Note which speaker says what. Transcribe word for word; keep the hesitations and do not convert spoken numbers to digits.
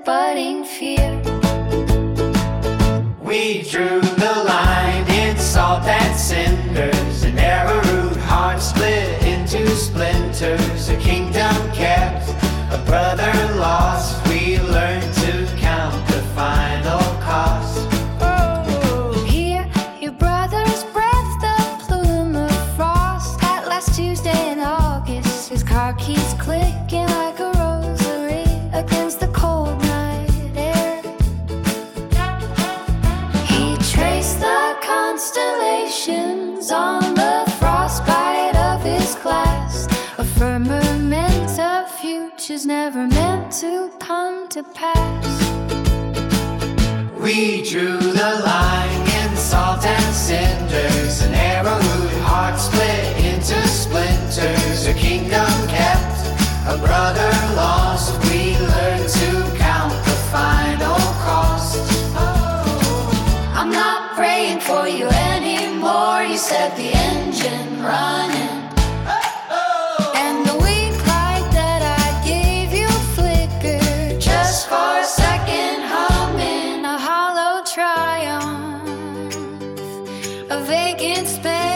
Speaker 1: budding fear.
Speaker 2: We drew the line in salt and cinders, an arrowroot heart split into splinters. A kingdom kept, a brother lost. We learned to count the final cost.
Speaker 1: Hear your brother's breath, the plume of frost. That last Tuesday in August, his car keys clicking like a rosary against the cold night air. He traced the constellations on the frostbite of his glass, a firmament of futures never meant to come to pass.
Speaker 2: We drew the line in salt and cinders, an arrowroot heart split into splinters. A kingdom kept, a brother lost. We learned to count the final cost.
Speaker 1: I'm not praying for you anymore. You set the engine running, and the weak light that I gave you flickered just for a second, humming a hollow triumph, a vacant space.